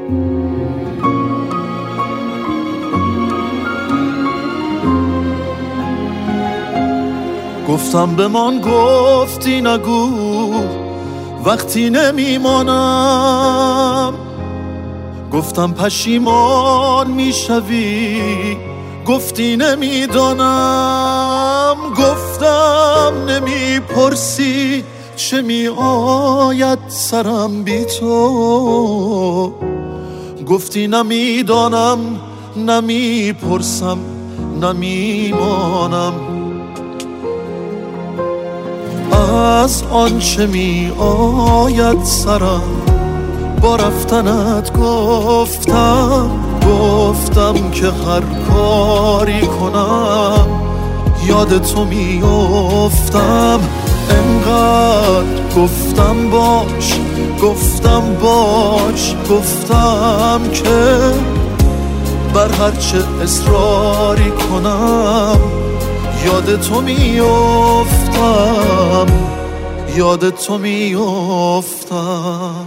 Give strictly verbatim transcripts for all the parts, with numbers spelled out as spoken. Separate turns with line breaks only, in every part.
گفتم بمان، گفتی نگو وقتی نمیمانم. گفتم پشیمان میشوی، گفتی نمیدانم. گفتم نمیپرسی چه می آید سرم بی تو، گفتی نمیدانم، نمیپرسم، نمیمانم. از آنچه می آید سرم با رفتنت گفتم، گفتم که هر کاری کنم یاد تو می افتم. انقدر گفتم باش، گفتم باش، گفتم که بر هر چه اصراری کنم یاد تو می افتم، یاد تو می افتم.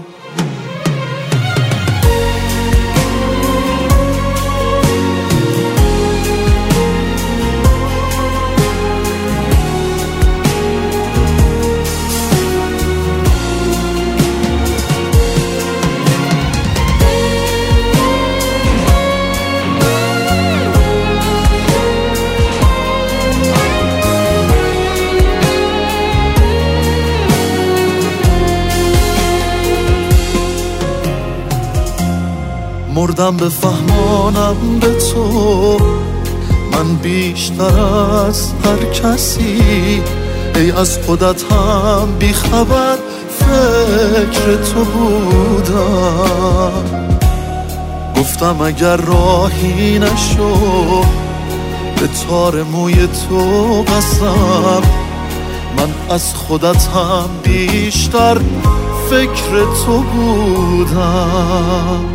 مردم بفهمانم به تو من بیشتر از هر کسی، ای از خودت هم بیخبر فکر تو بودم. گفتم اگر راهی نشو به تار موی تو قسم، من از خودت هم بیشتر فکر تو بودم.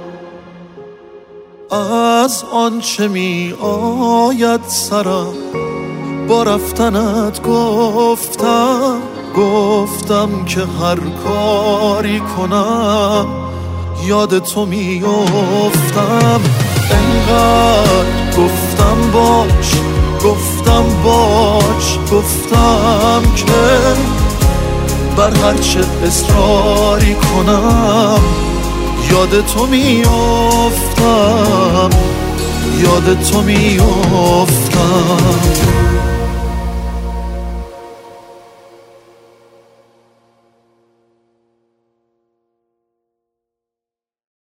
از آنچه می آید سرم با رفتنت گفتم، گفتم که هر کاری کنم یاد تو می افتم. انقدر گفتم باش، گفتم باش، گفتم که بر هر چه اصراری کنم یاد تو می افتم، یاد تو می افتم.